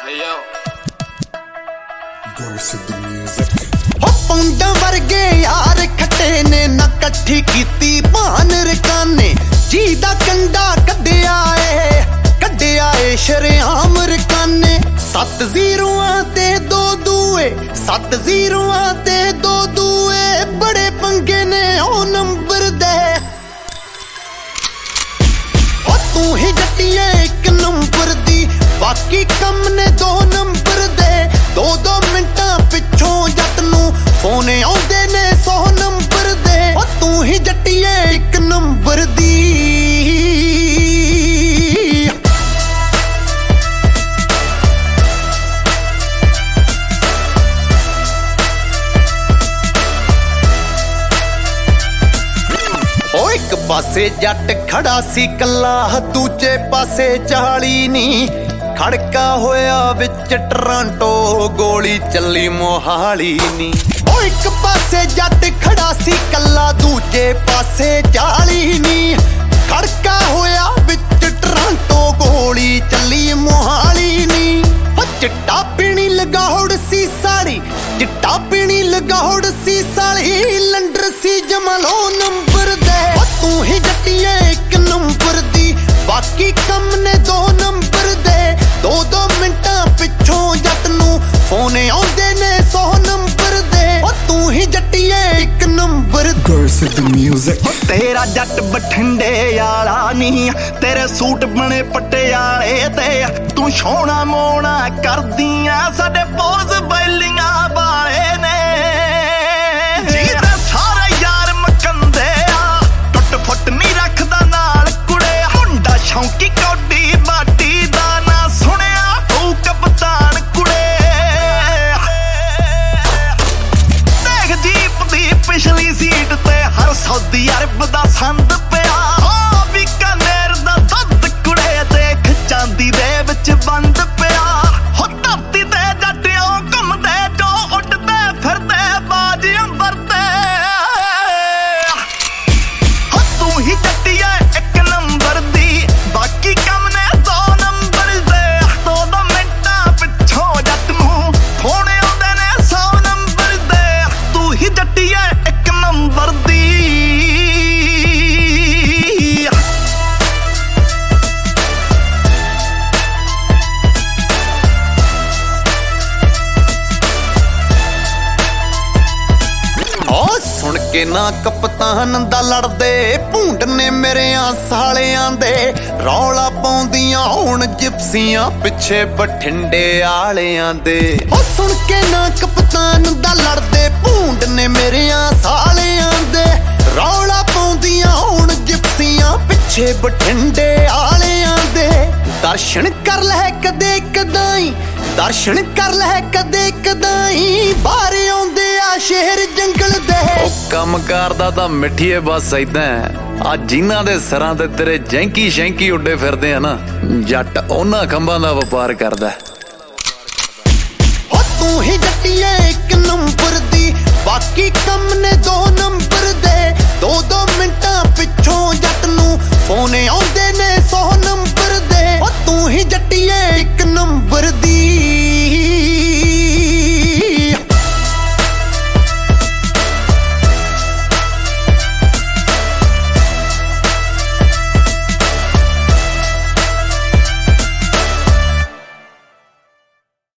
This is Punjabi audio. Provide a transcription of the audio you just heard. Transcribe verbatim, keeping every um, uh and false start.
ਪੌਂਡਾਂ ਵਰਗੇ ਯਾਰ ਖੱਟੇ ਨੇ ਨਾ ਇਕੱਠੀ ਕੀਤੀ ਭਾਨ ਰਕਾਨੇ ਜੀ ਦਾ ਕੰਡਾ ਕੱਢਿਆ ਏ ਕੱਢਿਆ ਏ ਸ਼ਰੇਆਮ ਰਕਾਨੇ ਸੱਤ ਜ਼ੀਰੋਆਂ ਤੇ ਦੋ ਦੂਏ ਸੱਤ ਜ਼ੀਰੋਆਂ ਤੇ ਦੋ ਦੂਏ ਬੜੇ ਪੰਗੇ ਨੇ ਉਹ ਨੰਬਰ ਦੇ ਉਹ ਤੂੰ ਹੀ ਜੱਟੀਏ ਇੱਕ ਨੰਬਰ ਦੀ ਬਾਕੀ ਕੰਮ ਨੇ ਦੋ ਨੰਬਰ ਦੇ ਦੋ ਦੋ ਮਿੰਟਾਂ ਪਿੱਛੋਂ ਜੱਟ ਨੂੰ ਫੋਨ ਆਉਂਦੇ ਨੇ ਸੌ ਨੰਬਰ ਦੇ ਉਹ ਤੂੰ ਹੀ ਜੱਟੀਏ ਇੱਕ ਨੰਬਰ ਦੀ ਉਹ ਇੱਕ ਪਾਸੇ ਜੱਟ ਖੜਾ ਸੀ ਕੱਲਾ ਦੂਜੇ ਪਾਸੇ ਚਾਲੀ ਨੀ ਖੜਕਾ ਹੋਇਆ ਵਿੱਚ ਟਰਾਂਟੋ ਗੋਲੀ ਚੱਲੀ ਮੋਹਾਲੀ ਨੀ ਉਹ ਇੱਕ ਪਾਸੇ ਜੱਟ ਖੜਾ ਸੀ ਕੱਲਾ ਦੂਜੇ ਪਾਸੇ ਚਾਲੀ ਨੀ ਖੜਕਾ ਹੋਇਆ ਵਿੱਚ ਟਰਾਂਟੋ ਗੋਲੀ ਚੱਲੀ ਮੋਹਾਲੀ ਨੀ ਉਹ ਚਿੱਟਾ ਪੀਣੀ ਲਗਾਉੜ ਸੀ ਸਾਲੀ ਚਿੱਟਾ ਪੀਣੀ ਲਗਾਉੜ ਸੀ ਸਾਲੀ ਲੰਡਰ ਸੀ ਜਮਲੋ ਨੰਬਰ ਦੇ ਉਹ ਤੂੰ ਹੀ ਜੱਟੀਏ ਇੱਕ ਨੰਬਰ ਦੀ ਬਾਕੀ ਕੰਮ ਨੇ ਦੋ ਨੰਬਰ ਦੇ ਦੋ ਦੋ ਮਿੰਟਾਂ ਪਿੱਛੋਂ ਜੱਟ ਨੂੰ ਫੋਨ ਆਉਂਦੇ ਨੇ ਸੌ ਨੰਬਰ ਦੇ ਉਹ ਤੂੰ ਹੀ ਜੱਟੀਏ ਇੱਕ ਨੰਬਰ ਮਿਊਜ਼ਿਕ ਤੇਰਾ ਜੱਟ ਬਠਿੰਡੇ ਵਾਲਾ ਨਹੀਂ ਤੇਰੇ ਸੂਟ ਬਣੇ ਪਟਿਆਲੇ ਤੇ ਤੂੰ ਸੋਹਣਾ ਮੋਣਾ ਕਰਦੀਆਂ ਸਾਡੇ ਪੋਜ਼ ਬੈਲੀਆਂ ਵਾਲੇ ਨੇ ਜਿਹਦੇ ਸਾਰੇ ਯਾਰ ਮਕੰਦੇ ਆ ਟੁੱਟ ਫੁੱਟ ਨਹੀਂ ਰੱਖਦਾ ਨਾਲ ਕੁੜੇ ਮੁੰਡਾ ਸ਼ੌਂਕੀ ਕੌਡੀ ਬਾਟੀ ਦਾ ਨਾ ਸੁਣਿਆ ਤੂੰ ਕਪਤਾਨ ਕੁੜੇ ਦੇਖ ਜੀਪ ਦੀ ਪਿਛਲੀ ਸੀਟ ਤੇ ਹਰ ਸੌਦੀ ਅਰਬ ਦਾ ਸੰਦ ਪਿਆ ਹੋ ਬੀਕਾਨੇਰ ਦਾ ਦੁੱਧ ਕੁੜੇ ਦੇਖ ਚਾਂਦੀ ਦੇ ਵਿੱਚ ਬੰਦ ਪਿਆ ਹੋ ਧਰਤੀ ਤੇ ਜੱਟਿਓ ਘੁੰਮਦੇ ਜੋ ਉੱਡਦੇ ਫਿਰਦੇ ਬਾਜ ਅੰਬਰ ਤੇ ਹੋ ਤੂੰ ਹੀ ਜੱਟੀਏ ਇੱਕ ਨੰਬਰ ਦੀ ਬਾਕੀ ਕੰਮ ਨੇ ਦੋ ਨੰਬਰ ਦੇ ਦੋ ਦੋ ਮਿੰਟਾਂ ਪਿੱਛੋਂ ਜੱਟ ਨੂੰ ਫੋਨ ਆਉਂਦੇ ਨੇ ਸੌ ਨੰਬਰ ਦੇ ਤੂੰ ਹੀ ਜੱਟੀਏ ਇੱਕ ਨੰਬਰ ਦੀ ਸੁਣ ਕੇ ਨਾ ਕਪਤਾਨ ਦਾ ਲੜਦੇ ਭੂੰਡ ਨੇ ਮੇਰਿਆਂ ਸਾਲਿਆਂ ਦੇ ਰੌਲਾ ਪਾਉਂਦੀਆਂ ਹੁਣ ਜਿਪਸੀਆਂ ਪਿੱਛੇ ਬਠਿੰਡੇ ਵਾਲਿਆਂ ਦੇ ਉਹ ਸੁਣ ਕੇ ਨਾ ਕਪਤਾਨ ਦਾ ਲੜਦੇ ਭੂੰਡ ਨੇ ਮੇਰਿਆਂ ਸਾਲਿਆਂ ਦੇ ਰੌਲਾ ਪਾਉਂਦੀਆਂ ਹੁਣ ਜਿਪਸੀਆਂ ਪਿੱਛੇ ਬਠਿੰਡੇ ਵਾਲਿਆਂ ਦੇ ਦਰਸ਼ਨ ਕਰ ਲੈ ਕਦੇ ਕਦਾਈ ਦਰਸ਼ਨ ਕਰ ਲੈ ਕਦੇ ਕਦਾਈ ਬਾਹਰ ਆਉਂਦੇ ਆ ਸ਼ਹਿਰ ਜੰਗਲ ਦੇ ਉਹ ਕੰਮ ਕਰਦਾ ਤਾਂ ਮਿੱਠੀਏ ਬਸ ਏਦਾਂ ਆ ਜਿਨ੍ਹਾਂ ਦੇ ਸਿਰਾਂ ਤੇ ਤੇਰੇ ਜੈਂਕੀ ਸ਼ੈਂਕੀ ਉੱਡੇ ਫਿਰਦੇ ਆ ਨਾ ਜੱਟ ਉਹਨਾਂ ਖੰਭਾਂ ਦਾ ਵਪਾਰ ਕਰਦਾ ਉਹ ਤੂੰ ਹੀ ਜੱਟੀਏ ਇੱਕ ਨੰਬਰ ਦੀ ਬਾਕੀ ਕੰਮ ਨੇ ਦੋ ਨੰਬਰ ਦੇ ਦੋ ਦੋ ਮਿੰਟਾਂ ਪਿੱਛੋਂ ਜੱਟ ਨੂੰ ਫੋਨ ਆਉਂਦੇ ਨੇ ਸੌ ਨੰਬਰ ਦੇ ਉਹ ਤੂੰ ਹੀ